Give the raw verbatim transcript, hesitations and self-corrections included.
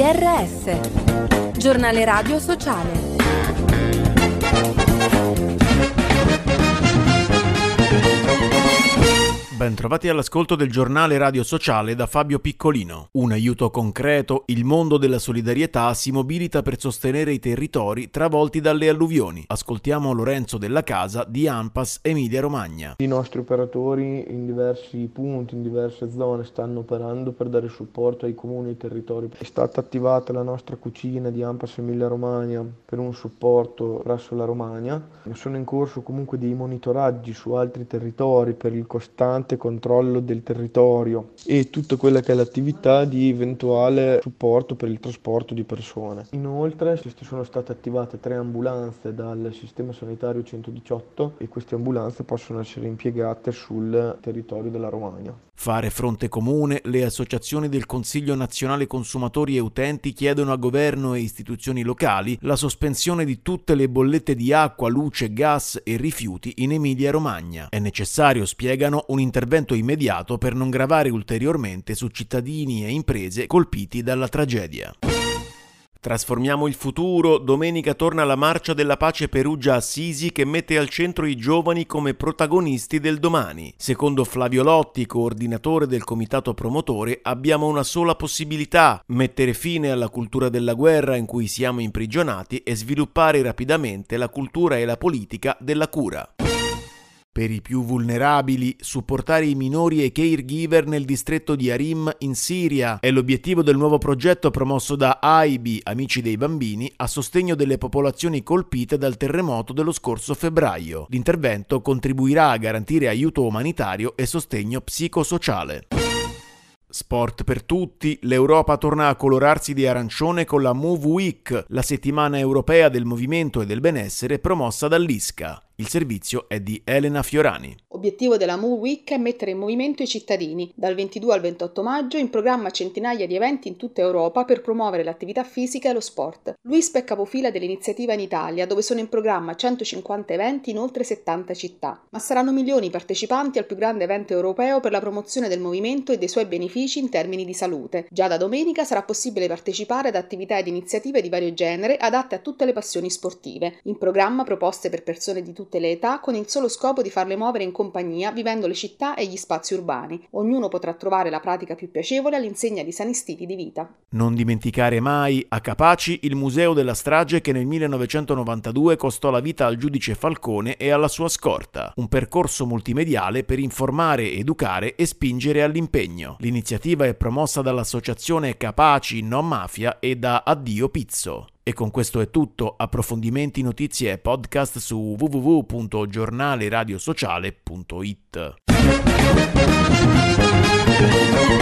R S, giornale radio sociale. Ben trovati all'ascolto del giornale radio sociale da Fabio Piccolino. Un aiuto concreto, il mondo della solidarietà si mobilita per sostenere i territori travolti dalle alluvioni. Ascoltiamo Lorenzo Della Casa di ANPAS Emilia Romagna. I nostri operatori in diversi punti, in diverse zone stanno operando per dare supporto ai comuni e ai territori. È stata attivata la nostra cucina di ANPAS Emilia Romagna per un supporto presso la Romagna. Sono in corso comunque dei monitoraggi su altri territori per il costante controllo del territorio e tutta quella che è l'attività di eventuale supporto per il trasporto di persone. Inoltre sono state attivate tre ambulanze dal sistema sanitario centodiciotto e queste ambulanze possono essere impiegate sul territorio della Romagna. Fare fronte comune, le associazioni del Consiglio Nazionale Consumatori e Utenti chiedono a governo e istituzioni locali la sospensione di tutte le bollette di acqua, luce, gas e rifiuti in Emilia-Romagna. È necessario, spiegano, un intervento immediato per non gravare ulteriormente su cittadini e imprese colpiti dalla tragedia. Trasformiamo il futuro. Domenica torna la Marcia della Pace Perugia-Assisi che mette al centro i giovani come protagonisti del domani. Secondo Flavio Lotti, coordinatore del comitato promotore, abbiamo una sola possibilità: mettere fine alla cultura della guerra in cui siamo imprigionati e sviluppare rapidamente la cultura e la politica della cura. Per i più vulnerabili, supportare i minori e i caregiver nel distretto di Arim in Siria è l'obiettivo del nuovo progetto promosso da A I B, Amici dei Bambini, a sostegno delle popolazioni colpite dal terremoto dello scorso febbraio. L'intervento contribuirà a garantire aiuto umanitario e sostegno psicosociale. Sport per tutti, l'Europa torna a colorarsi di arancione con la Move Week, la settimana europea del movimento e del benessere promossa dall'I S C A. Il servizio è di Elena Fiorani. Obiettivo della Move Week è mettere in movimento i cittadini. Dal ventidue al ventotto maggio in programma centinaia di eventi in tutta Europa per promuovere l'attività fisica e lo sport. L'U I S P è capofila dell'iniziativa in Italia, dove sono in programma centocinquanta eventi in oltre settanta città. Ma saranno milioni i partecipanti al più grande evento europeo per la promozione del movimento e dei suoi benefici in termini di salute. Già da domenica sarà possibile partecipare ad attività ed iniziative di vario genere adatte a tutte le passioni sportive. In programma proposte per persone di tutte le età con il solo scopo di farle muovere in compagnia vivendo le città e gli spazi urbani. Ognuno potrà trovare la pratica più piacevole all'insegna di sani stili di vita. Non dimenticare mai a Capaci il museo della strage che nel millenovecentonovantadue costò la vita al giudice Falcone e alla sua scorta. Un percorso multimediale per informare, educare e spingere all'impegno. L'iniziativa è promossa dall'associazione Capaci Non Mafia e da Addio Pizzo. E con questo è tutto. Approfondimenti, notizie e podcast su w w w punto giornale radio sociale punto it.